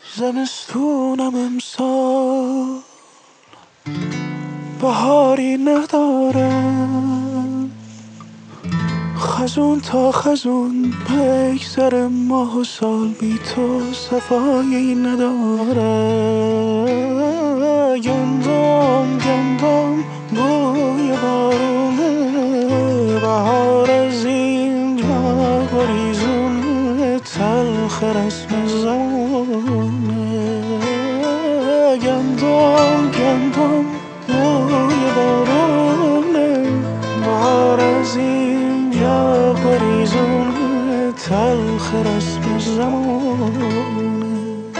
زمستونم امسال بهاری نداره، خزون تا خزون بگذره، ماه و سال بی تو صفایی نداره. گندم گندم بوی بارونه، بهار از اینجا گریزونه، تلخ رسم زمونه. گندم گندم بوی بارونه، بهار از اینجا گریزونه، تلخ رسم زمونه.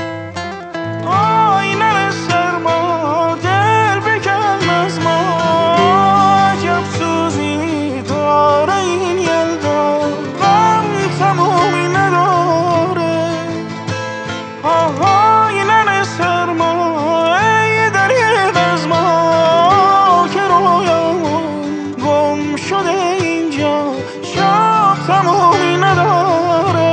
آینه سرما دل بکن از ما، عجب سوزی داره این یلدا، غم تمومی نداره. آینه سرما ای دریغ از ما، که رویامون گم شده اینجا، شب تمومی نداره.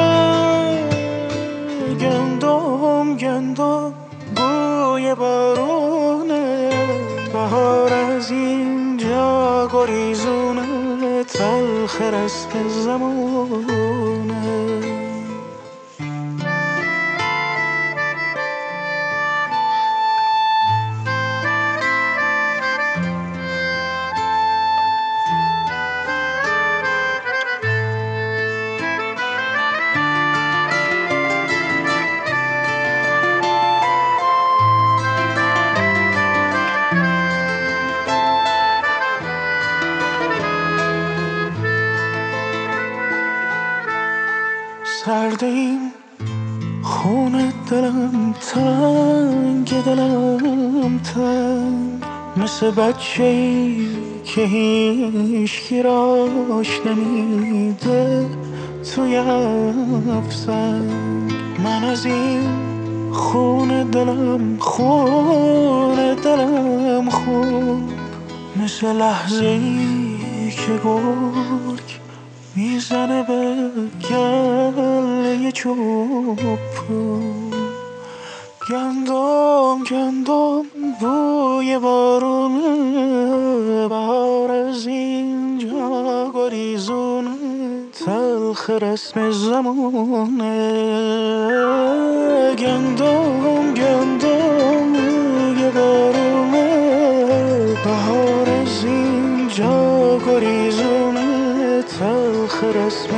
گندم گندم بوی بارونه، بهار از اینجا گریزونه، تلخ رسم زمونه. سردیم خون دلم تنگ، دلم تنگ، مثل بچه‌ای که هیچکی راش نمیده توی افسنگ. من از این خون دلم خون، مثل لحظه‌ای که گرگ میزنه به گله چوبون. گندم گندم بوی بارونه، بهار از اینجا گریزونه، تلخ رسم زمونه. گندم گندم بوی بارونه، بهار از اینجا گریزونه، تلخ رسم